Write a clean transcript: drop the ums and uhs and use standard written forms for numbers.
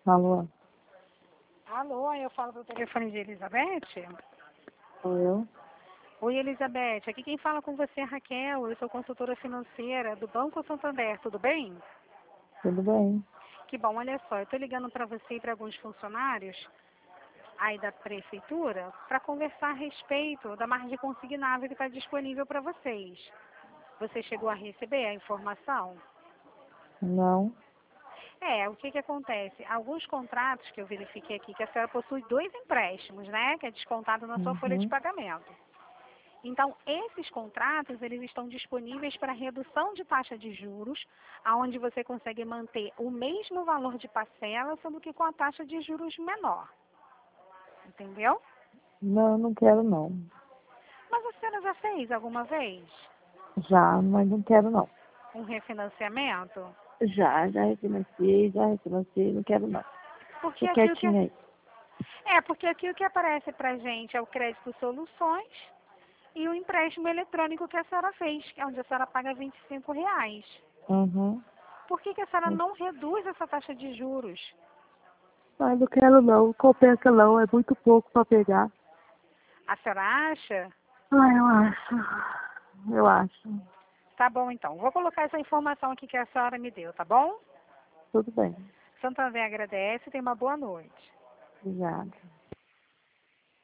Alô? Alô, eu falo do telefone de Elizabeth. Sou eu? Oi, Elizabeth. Aqui quem fala com você é Raquel. Eu sou consultora financeira do Banco Santander. Tudo bem? Tudo bem? Que bom, olha só. Eu estou ligando para você e para alguns funcionários aí da prefeitura para conversar a respeito da margem consignável que está disponível para vocês. Você chegou a receber a informação? Não? O que acontece? Alguns contratos que eu verifiquei aqui, que a senhora possui 2 empréstimos, né? Que é descontado na sua folha de Uhum. pagamento. Então, esses contratos, eles estão disponíveis para redução de taxa de juros, aonde você consegue manter o mesmo valor de parcela, sendo que com a taxa de juros menor. Entendeu? Não, não quero não. Mas a senhora já fez alguma vez Já, mas não quero não. um refinanciamento? Já refinanciei, não quero não. Porque Tô aqui o que quietinha aí. porque aqui o que aparece para gente é o crédito soluções e o empréstimo eletrônico que a senhora fez, que é onde a senhora paga R$ 25. Uhum. Por que a senhora não reduz essa taxa de juros? Mas não quero não, compensa não, é muito pouco pra pegar. A senhora acha? Ah, eu acho. Eu acho. Tá bom, então. Vou colocar essa informação aqui que a senhora me deu, tá bom? Tudo bem. Santander agradece e tenha uma boa noite. Obrigada.